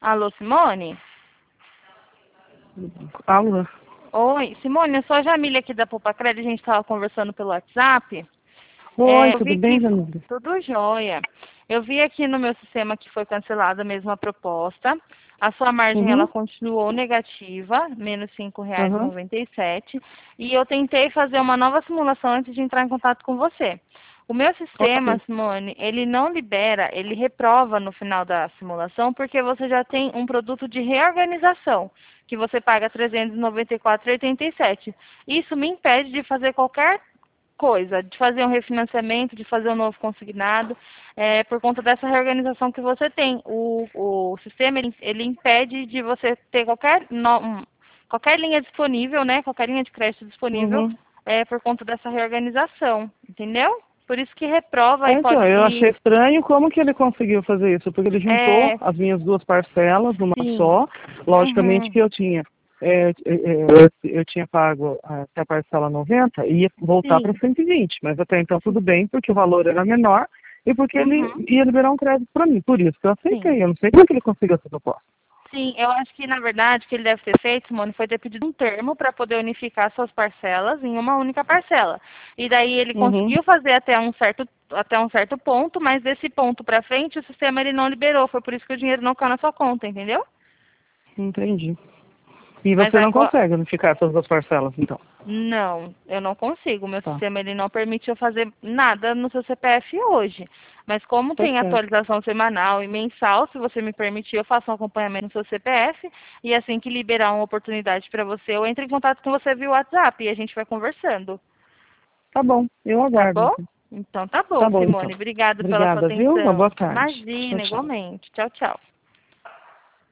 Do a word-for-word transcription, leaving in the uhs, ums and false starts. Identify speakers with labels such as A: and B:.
A: Alô, Simone?
B: Alô?
A: Oi, Simone, eu sou a Jamília aqui da Poupa Crédito, a gente estava conversando pelo WhatsApp.
B: Oi,
A: É, eu
B: tudo
A: vi
B: bem,
A: que
B: Jamília?
A: tudo jóia. Eu vi aqui no meu sistema que foi cancelada mesmo a proposta. A sua margem ela
B: Uhum,
A: continuou negativa, menos cinco reais e
B: uhum,
A: noventa e sete. E eu tentei fazer uma nova simulação antes de entrar em contato com você. O meu sistema,
B: ok.
A: Simone, ele não libera, ele reprova no final da simulação, porque você já tem um produto de reorganização, que você paga trezentos e noventa e quatro reais e oitenta e sete. Isso me impede de fazer qualquer coisa, de fazer um refinanciamento, de fazer um novo consignado, é, por conta dessa reorganização que você tem. O, o sistema, ele, ele impede de você ter qualquer, no, um, qualquer linha disponível, né, qualquer linha de crédito disponível,
B: Uhum.
A: é, por conta dessa reorganização, entendeu? Por isso que reprova
B: É,
A: e
B: então,
A: pode...
B: eu
A: E,
B: achei estranho como que ele conseguiu fazer isso, porque ele juntou
A: é,
B: as minhas duas parcelas numa
A: sim.
B: só. Logicamente
A: Uhum,
B: que eu tinha, é, é, é, eu tinha pago até a parcela noventa e ia voltar para
A: sim.
B: cento e vinte, mas até então tudo bem, porque o valor era menor e porque ele
A: Uhum,
B: ia liberar um crédito para mim. Por isso que eu
A: sim.
B: aceitei. Eu não sei como que ele conseguiu essa proposta.
A: Sim, eu acho que, na verdade, o que ele deve ter feito, Simone, foi ter pedido um termo para poder unificar suas parcelas em uma única parcela. E daí ele
B: Uhum,
A: conseguiu fazer até um certo, até um certo ponto, mas desse ponto para frente o sistema ele não liberou. Foi por isso que o dinheiro não caiu na sua conta, entendeu?
B: entendi. E
A: Mas
B: você não
A: agora,
B: consegue unificar essas duas parcelas, então?
A: não, eu não consigo. O meu
B: Tá,
A: sistema ele não permite eu fazer nada no seu C P F hoje. Mas como
B: tá
A: tem
B: certo.
A: atualização semanal e mensal, se você me permitir, eu faço um acompanhamento no seu C P F e assim que liberar uma oportunidade para você, eu entro em contato com você via WhatsApp e a gente vai conversando.
B: Tá bom, eu
A: Tá
B: aguardo,
A: bom?
B: então.
A: Então tá bom,
B: Tá bom, então.
A: Simone. Obrigada pela sua
B: Obrigada, viu? Uma boa
A: atenção.
B: tarde. Tchau,
A: Imagina,
B: tchau.
A: igualmente. Tchau, tchau.